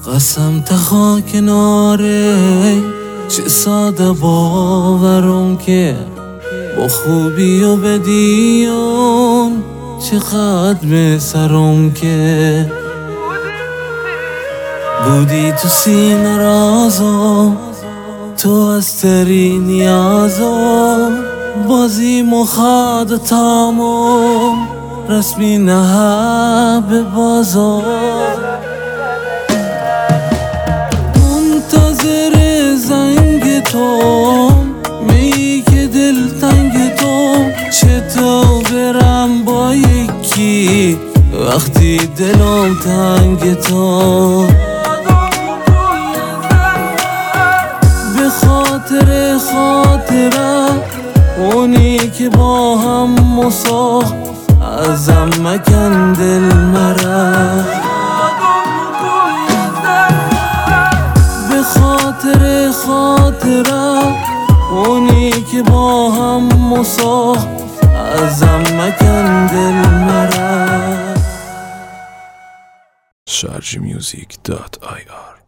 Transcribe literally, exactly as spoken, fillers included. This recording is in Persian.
قسم تخا کناره چه ساده باورم که با خوبی و بدیون چه قدم سرم که بودی تو سینه رازم، تو از تری نیازم، بازی مخاد تامم رسمی نه به بازم، منتظر زنگ تو میگی که دل تنگ تو، چطور برم با یکی وقتی دلم تنگ تو، به خاطر خاطره اونی که با هم مساخ ازم مکن دل مرا، به خاطر خاطره اونی که با هم مساخ ازم مکن دل مرا. شارژ میوزیک دات آی آر